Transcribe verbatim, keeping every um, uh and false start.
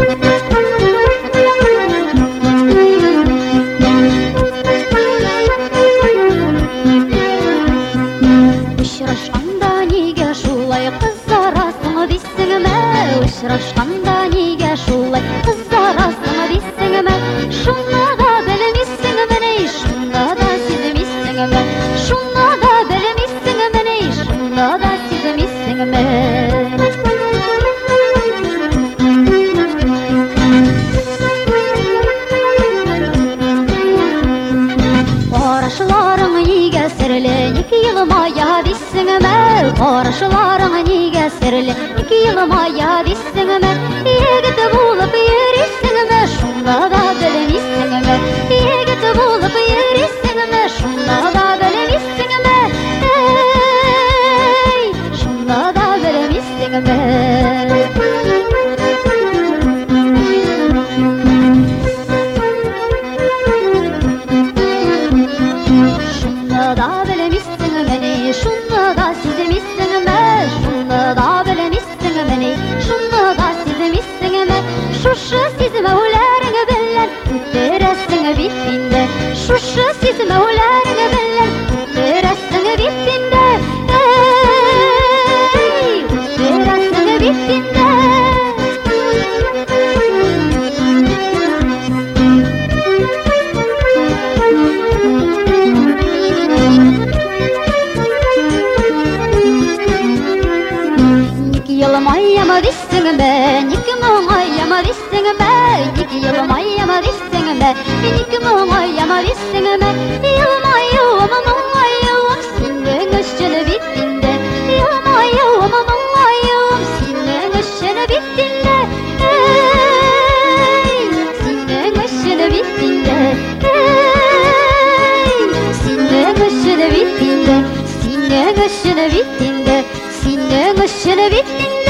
Ұшырашқанда неге шулай қызарасың дейсің ме? Ұшырашқанда неге шулай қызарасың дейсің ме? Шуны да білмейсің міне, шуны да сезмейсің ме? Шуны да білмейсің міне, шуны да сезмейсің ме? Қарашыларың неге сірлі, неге йылмая дейсің ме? Қарашыларың неге сірлі, неге йылмая дейсің ме? Егіт болып ересің ме? Шуны да білмейсің ме? Егіт болып ересің ме? Шуны да білмейсің ме? Ей, шуны да білмейсің ме? Шуны да білмейсің міне, шуны да сезмейсің ме? Шуны да білмейсің міне, шуны да сезмейсің ме? Шушы сезмеулерің білән көтерәсің битеңде, шушы сезмеулерің білән көтерәсің битеңде, ей, көтерәсің битеңде. Yılmayama deysin be, nik muğayama deysin be, nik yılmayama deysin be, nik muğayama deysin be. Yılmayama muğayam senin üçün bittiğinde, yılmayama muğayam senin üçün bittiğinde, ey, senin üçün bittiğinde, ey, senin üçün bittiğinde, senin üçün bittiğinde, senin üçün bittiğinde.